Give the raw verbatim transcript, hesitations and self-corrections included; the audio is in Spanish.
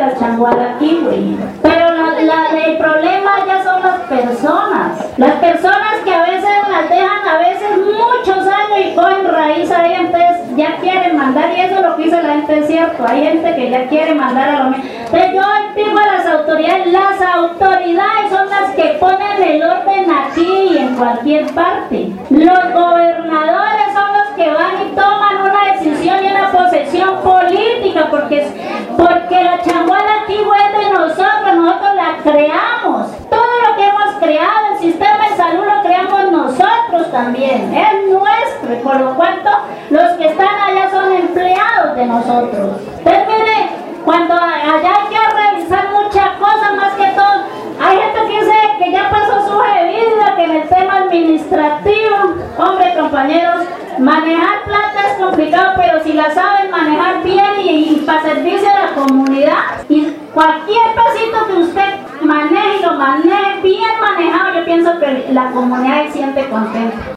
la changuada aquí, güey. Pero la, la, el problema ya son las personas. Las personas que a veces las dejan a veces muchos años y cogen raíz ahí, entonces ya quieren mandar, y eso es lo que dice la gente, es cierto. Hay gente que ya quiere mandar a lo mismo. Entonces yo digo a las autoridades, las autoridades son las que ponen el orden aquí y en cualquier parte. Los gobernadores son los que van y toman una decisión y una posesión política, porque, porque la changuala aquí es de nosotros, nosotros la creamos. Todo lo que hemos creado, el sistema de salud lo creamos nosotros también, es nuestro, y por lo cuanto los que están allá son empleados de nosotros. Entonces mire, cuando allá hay que revisar muchas cosas, más que todo, hay gente que dice que ya pasó su vida, que en el tema administrativo, hombre, compañeros, manejar plata es complicado, pero si la saben manejar bien y, y para servirse a la comunidad, y cualquier pasito que usted maneje y lo maneje bien manejado, yo pienso que la comunidad se siente contenta.